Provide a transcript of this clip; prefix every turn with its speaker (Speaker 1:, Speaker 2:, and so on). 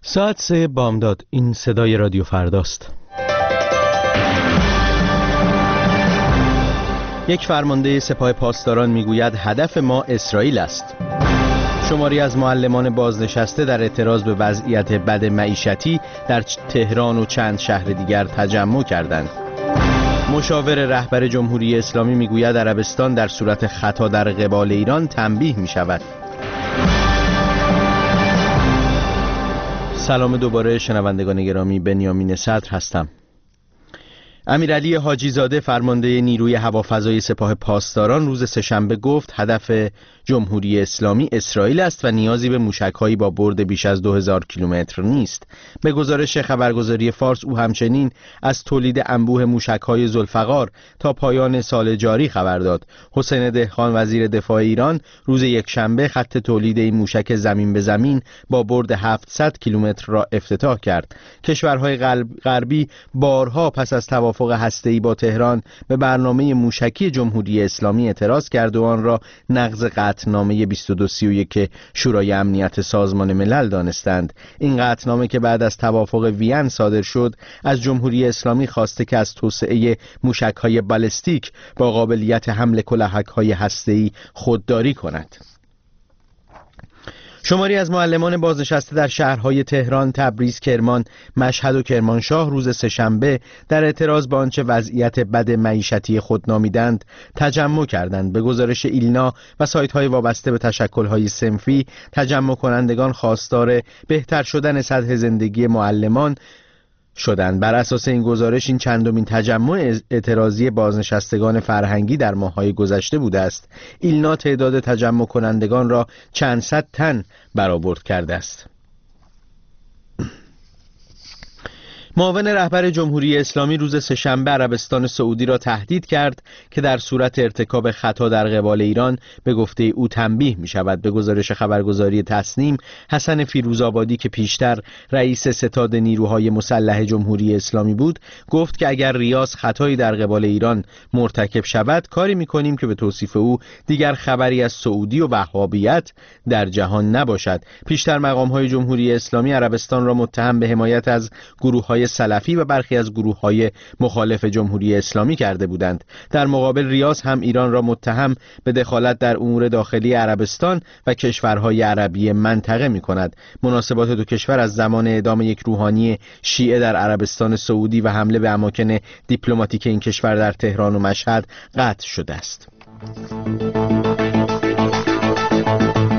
Speaker 1: ساعت 3 بامداد. این صدای رادیو فرداست. یک فرمانده سپاه پاسداران میگوید هدف ما اسرائیل است. شماری از معلمان بازنشسته در اعتراض به وضعیت بد معیشتی در تهران و چند شهر دیگر تجمع کردند. مشاور رهبر جمهوری اسلامی میگوید عربستان در صورت خطا در قبال ایران تنبیه می شود. سلام دوباره شنوندگان گرامی، بنیامین صدر هستم. امیرعلی حاجی زاده فرمانده نیروی هوافضای سپاه پاسداران روز سه‌شنبه گفت هدف جمهوری اسلامی اسرائیل است و نیازی به موشک‌هایی با برد بیش از 2000 کیلومتر نیست. به گزارش خبرگزاری فارس او همچنین از تولید انبوه موشک‌های ذوالفقار تا پایان سال جاری خبر داد. حسین دهقان وزیر دفاع ایران روز یکشنبه خط تولید این موشک زمین به زمین با برد 700 کیلومتر را افتتاح کرد. کشورهای غربی بارها پس از توافق هسته‌ای با تهران به برنامه موشکی جمهوری اسلامی اعتراض کرد و آن را نقض قطعنامه 2231 شورای امنیت سازمان ملل دانستند. این قطعنامه که بعد از توافق وین صادر شد از جمهوری اسلامی خواسته که از توسعه موشک‌های بالستیک با قابلیت حمل کلاهک‌های هسته‌ای خودداری کند. شماری از معلمان بازنشسته در شهرهای تهران، تبریز، کرمان، مشهد و کرمانشاه روز سه‌شنبه در اعتراض به آنچه وضعیت بد معیشتی خود نامیدند تجمع کردند. به گزارش ایلنا و سایت‌های وابسته به تشکل‌های صنفی، تجمع کنندگان خواستار بهتر شدن سطح زندگی معلمان شدند. بر اساس این گزارش این چندمین تجمع اعتراضی بازنشستگان فرهنگی در ماه‌های گذشته بوده است. ایلنا تعداد تجمع کنندگان را چند صد تن برآورد کرده است. معاون رهبر جمهوری اسلامی روز سه‌شنبه عربستان سعودی را تهدید کرد که در صورت ارتکاب خطا در قبال ایران به گفته او تنبیه می شود. به گزارش خبرگزاری تسنیم، حسن فیروزآبادی که پیشتر رئیس ستاد نیروهای مسلح جمهوری اسلامی بود گفت که اگر ریاض خطایی در قبال ایران مرتکب شود کاری می کنیم که به توصیف او دیگر خبری از سعودی و وهابیت در جهان نباشد. پیشتر مقام‌های جمهوری اسلامی عربستان را متهم به حمایت از گروه‌های سلفی و برخی از گروه‌های مخالف جمهوری اسلامی کرده بودند. در مقابل ریاض هم ایران را متهم به دخالت در امور داخلی عربستان و کشورهای عربی منطقه می‌کند. مناسبات دو کشور از زمان اعدام یک روحانی شیعه در عربستان سعودی و حمله به اماکن دیپلماتیک این کشور در تهران و مشهد قطع شده است.